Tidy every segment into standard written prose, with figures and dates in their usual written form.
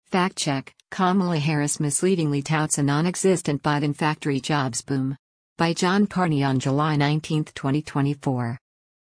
Fact check: Kamala Harris misleadingly touts a non-existent Biden factory jobs boom. By John Parney on July 19, 2024.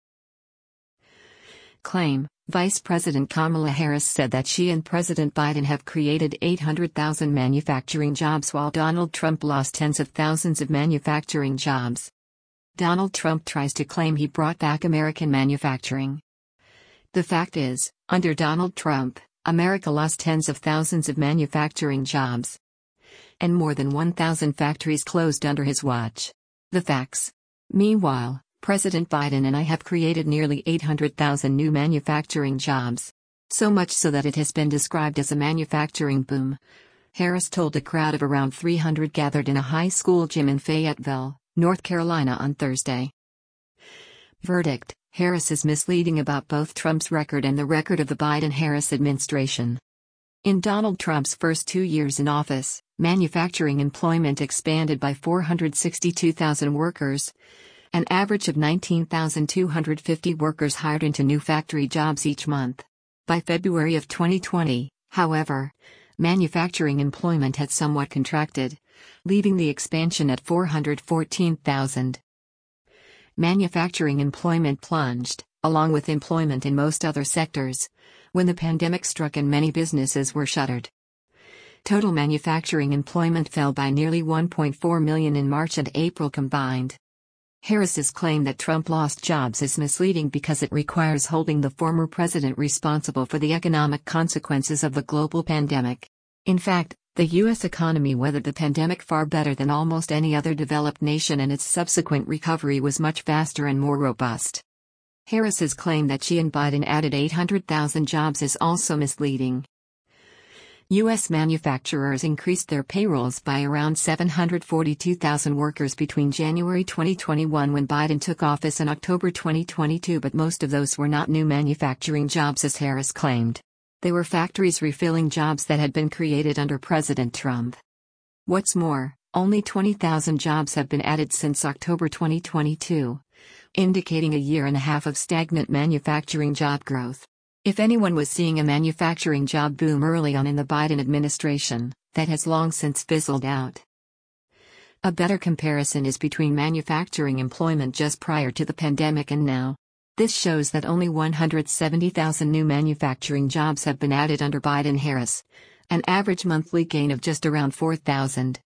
Claim: Vice President Kamala Harris said that she and President Biden have created 800,000 manufacturing jobs while Donald Trump lost tens of thousands of manufacturing jobs. Donald Trump tries to claim he brought back American manufacturing. The fact is, under Donald Trump, America lost tens of thousands of manufacturing jobs. And more than 1,000 factories closed under his watch. The facts. Meanwhile, President Biden and I have created nearly 800,000 new manufacturing jobs. So much so that it has been described as a manufacturing boom. Harris told a crowd of around 300 gathered in a high school gym in Fayetteville, North Carolina on Thursday. Verdict: Harris is misleading about both Trump's record and the record of the Biden-Harris administration. In Donald Trump's first 2 years in office, manufacturing employment expanded by 462,000 workers, an average of 19,250 workers hired into new factory jobs each month. By February of 2020, however, manufacturing employment had somewhat contracted, leaving the expansion at 414,000. Manufacturing employment plunged, along with employment in most other sectors, when the pandemic struck and many businesses were shuttered. Total manufacturing employment fell by nearly 1.4 million in March and April combined. Harris's claim that Trump lost jobs is misleading because it requires holding the former president responsible for the economic consequences of the global pandemic. In fact, the U.S. economy weathered the pandemic far better than almost any other developed nation, and its subsequent recovery was much faster and more robust. Harris's claim that she and Biden added 800,000 jobs is also misleading. U.S. manufacturers increased their payrolls by around 742,000 workers between January 2021 when Biden took office and October 2022, but most of those were not new manufacturing jobs as Harris claimed. They were factories refilling jobs that had been created under President Trump. What's more, only 20,000 jobs have been added since October 2022, indicating a year and a half of stagnant manufacturing job growth. If anyone was seeing a manufacturing job boom early on in the Biden administration, that has long since fizzled out. A better comparison is between manufacturing employment just prior to the pandemic and now. This shows that only 170,000 new manufacturing jobs have been added under Biden-Harris, an average monthly gain of just around 4,000.